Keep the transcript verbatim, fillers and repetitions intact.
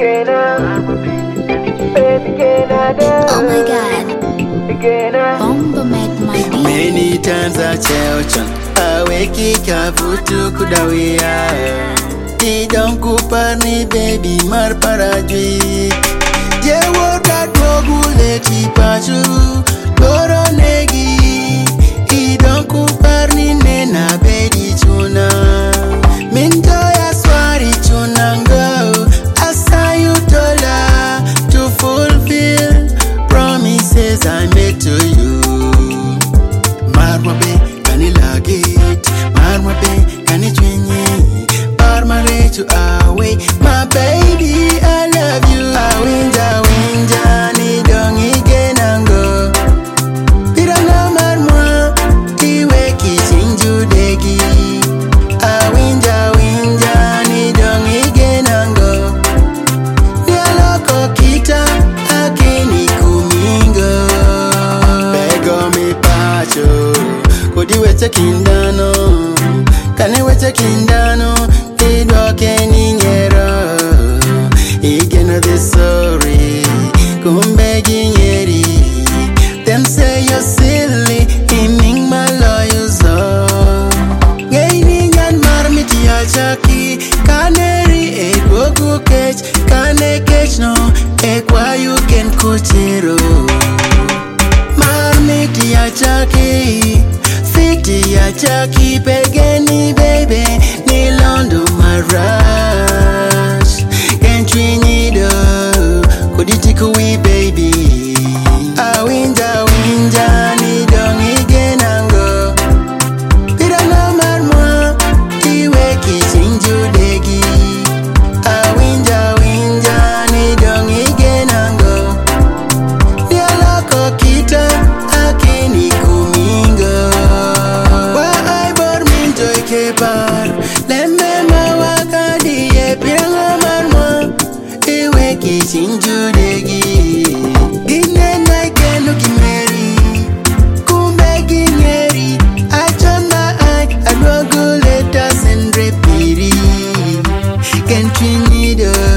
Oh my god, Bomba made my beat. Many times I tell John, I wake kavutu kudawia. Ti don't kupani baby mar parajui. Je woda dogule ti pachu loro negi. I don't kuparni nena bedi chuna. Minto ya swari chunango. Asayu tola to fulfill promises I made to you. Marwa be kanilagit, marwa be kanijwenye. Parmare to away, my baby I love you. Awinja winja ni dongi genango. Piranga marwa iwe kichinju degi. Awinja winja ni dongi genango. Dialoko kita akini kumingo. Bego mi pacho, kodi weche kindano. Kane weche kindano, tidoke ni nyero. Igeno the sorry, kumbe ginyeri. Them say you're silly, iming maloyo zo. Gaini nyan marmiti achaki, kaneri e gogu kech, kane kech no, e kwa you can kuchiro. Marmiti achaki, fiti achaki, pegeni baby, ni londo marash. Can't we need a, kuditiku we baby. Awinja winja ni dongi genango. Piranga marmwa, iwe kichinju degi. Awinja winja ni dongi genango. Dialoko kita akini kumingo. Wa ai bor minjo ikepar. Lembe mawakadi e piranga marmwa. Iwe kichinju degi. Gine na geno gimeri. Kumbe ginyeri. Achona ak adwago letters and repiri. Can't we need a